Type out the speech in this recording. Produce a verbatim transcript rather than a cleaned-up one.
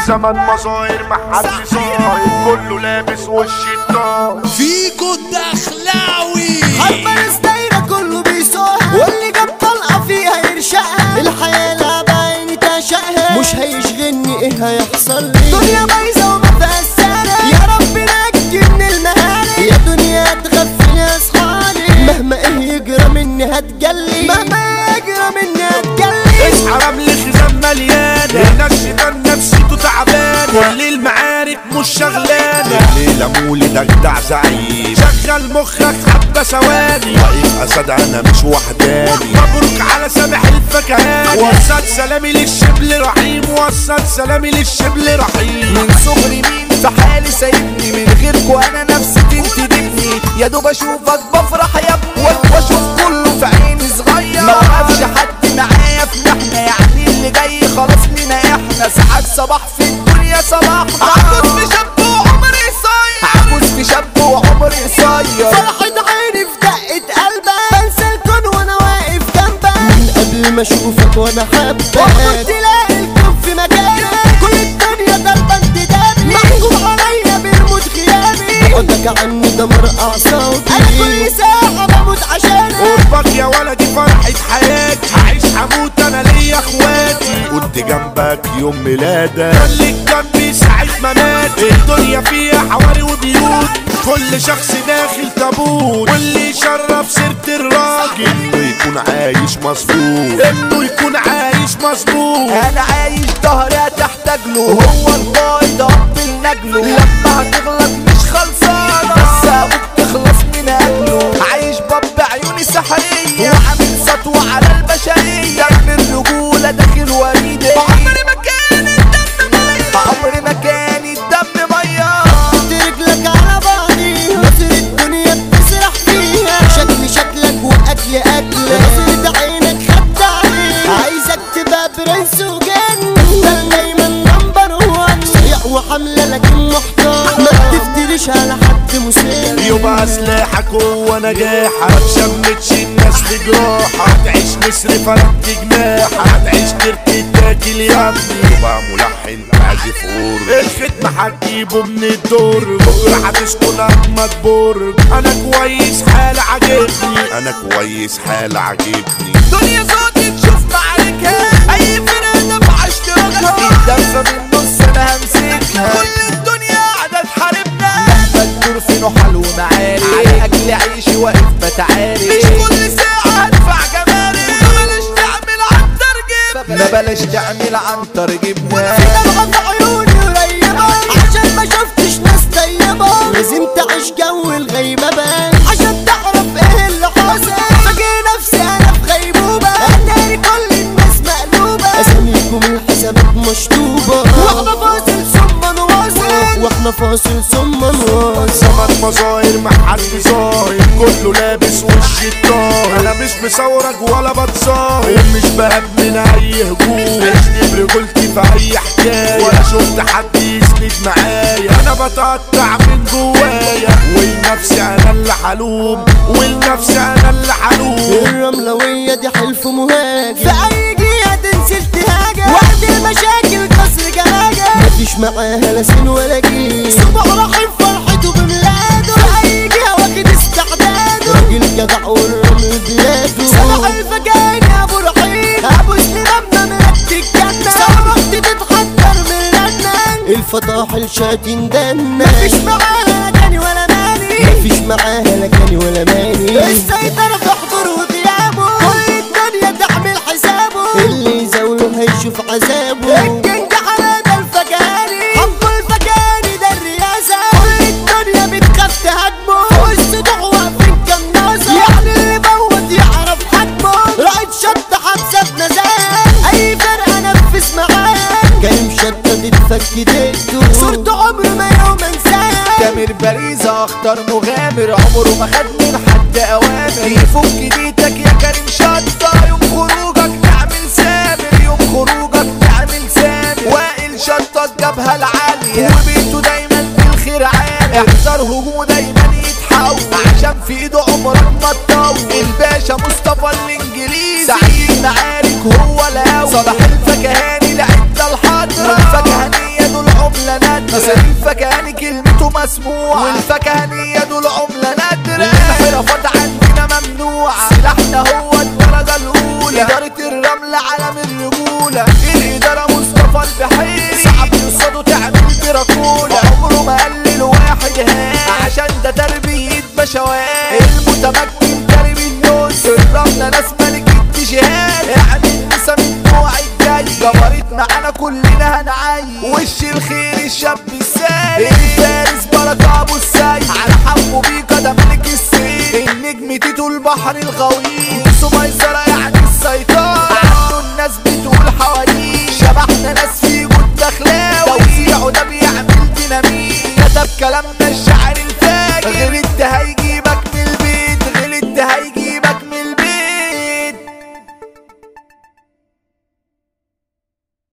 زمن مظاهر محدش صاير، كله لابس وش الطار. فيكو الدخلاوي حرب دايرة كله بيسوق، واللي جاب طلقة فيها يرشقها. الحياة لعبة عيني تعشقها، مش هيشغلني ايه هيحصل لي. دنيا بايظة وما فيهاش سنة، يا رب نجي من المهالك. يا دنيا تغفل يا اصحابي، مهما ايه يجرى مني هتجلي، مهما يجرى مني هتجلي. اصحى رمل خزان مليانة، الناس شيطان نفسيته تعبانة، كل المعارك مش شغلانة. الليلة مولد اجدع زعيم، شغل مخك حبة ثواني، واقف اسد انا مش وحداني. مبروك على سامح الفكهاني، وصلت سلامي للشبل رحيم، وصلت سلامي للشبل رحيم. من صغري مين في حالي سايبني، من غيركوا انا نفسي تنتدبني. يا دوب اشوفك بفرح يا ابني، واشوف كله في عيني صغير. ما وقفش حد معايا في محنة، يعني اللي جاي خلاص لينا احنا. ساعات صباح في الدنيا صباحنا، عجوز في شاب وعمري قصير، عجوز في شاب وعمري قصير. فرحة عيني في دقة قلبك، بنسى الكون وانا واقف جنبك. من قبل ما اشوفك وانا حبك، وقت تلاقي الكون في مكانك. كل الدنيا ضربة انتدابي، محكوم عليا بالموت غيابي. بعدك عني دمر اعصابي، انا كل ساعة بموت عشانك. قربك يا ولدي فرحة حياتي، هعيش هموت انا ليا اخواتي. كنت جنبك يوم ميلادك، خليك جنبي ساعة مماتي. الدنيا فيها حواري وبيوت، كل شخص داخل تابوت. واللي يشرف سيرة الراجل انه يكون عايش مظبوط، انه يكون عايش مظبوط. انا عايش ظهري تحتاج له، هو القائد اب النجله. لما هتغلط مش خلصانه، بس ابوك تخلص من اجله. عايش باب عيوني سحريه، وعامل سطوه على البشريه. من رجوله داخل وريدي، عمري ما كان الدم ميه، عمري ما كان الدم ميه. رجلك على بعضي، مصر الدنيا بتسرح فيها. شكلي شكلك واكل اكلك، نظرة عينك خدت عليك. عايزك تبقى برنس وجن، تفضل دايما نمبر وان. صيع وحملة لكن محتار، ما تفتريش على حد مسن. يبقى سلاحك هو نجاحك، ما تشمتش الناس بجراحك. هتعيش نسر فرقت جناحك، هتعيش تركي تاكل يا ابني. يبقى ملحن تعزف اور، الختم هتجيبه من الدور. بكره هتسكن اجمد برج. انا كويس حال عاجبني، انا كويس حال عاجبني. دنيا صوتي تشوف معاركها، اي فرقة بعش تروجها. الدفة من النص انا همسكها، كل الدنيا قاعدة تحاربنا. مهما تدور في نحل ومعارك، على اكل عيشي واقف بتعارك. مش كل ساعة هدفع جمارك، ما بلاش تعمل عنتر جبنا، ما بلاش تعمل عنتر جبنا. في دمعة في عيوني قريبة، عشان ما شفتش ناس طيبة. لازم تعيش جو الغيبة بان، عشان تعرف ايه اللي حاصل. فاكر نفسي انا في غيبوبة، اتاري كل الناس مقلوبة. اساميكم الحسابات مشطوبة، واحنا فاصل ثم نواصل، واحنا فاصل ثم نواصل. زمن مظاهر محدش ظاهر، كله لابس وش الطاهر. انا مش مصورك ولا بتصاهر، ومش بهاب من اي هجوم. عشت برجولتي في اي حكايه، ولا شفت حد يسند معايا. انا بتقطع من جوايا، ولنفسي انا اللي حلوم، ولنفسي انا اللي حلوم. الرملوية دي حلف مهاجم، في اي جهة تنزل تهاجم. وقت المشاكل كسر جلاجة، مفيش معاها لا سن ولا جيل. صبح رحيم فرحته بميلاده، في اي جهة واخد استعداده. راجل جدع والرمل بلاده، صباح الفجاني ابو رحيم. ابو سليمان مملكة الجنة، صبحت تتحضر من الرنة. الفطاحل شاتين دنا، مفيش معاها لا كاني ولا ماني، مفيش معاها لا كاني ولا ماني. السيطرة في حضور وغيابه، كل الدنيا تعمل حسابه. اللي يزاوله هيشوف عذابه. الجنج على ده الفجاني، حب الفجاني ده الرياسة. كل الدنيا بتخاف تهاجمه، فوق السطوح واقفين كناسة. يعني اللي موت يعرف حجمه، رائد شط حبسة في نزال. أي فرقة نفس معاه، كريم شطة تتفك ديته. صورته عمره ما يوم انساه. تامر باريزة اختار مغامر، عمره ما خد من حد اوامر. يفك ديتك يا كريم شطة، يوم خروجك تعمل سامر، يوم خروجك تعمل سامر. وائل شطة الجبهة العالية، وبيته دايما بالخير عالي. احذر هجومه دايما يتحول، عشان في ايده عمرك ما تطول. الباشا مصطفى الانجليزي، سعيد معارك هو الاول. صلاح الفكهاني لعدة الحضرة، والفكهانية دول ناصر الفكهاني كلمته مسموعة والفكهانية دول عملة نادرة الانحرافات عندنا ممنوعة سلاحنا هو الدرجة الأولى إدارة الرمل علم الرجولة الإدارة مصطفى البحيري صعب يصادوا تعمل براكولا عمره ما قلل واحد هان عشان ده تربية بشوات المتمكن تربي النص الرملة ناس ملك التجهال اعمل نسا من نوع الجاي جبرت معانا كلنا هنعين وش الخير الشاب السايق الفارس بركة ابو السيد على حمو بيكا ده ملك السيد النجم تيتو البحر الغويط سميسرة يعني السيطرة عنده الناس بتقول حواليه شبحنا ناس في جود داخلين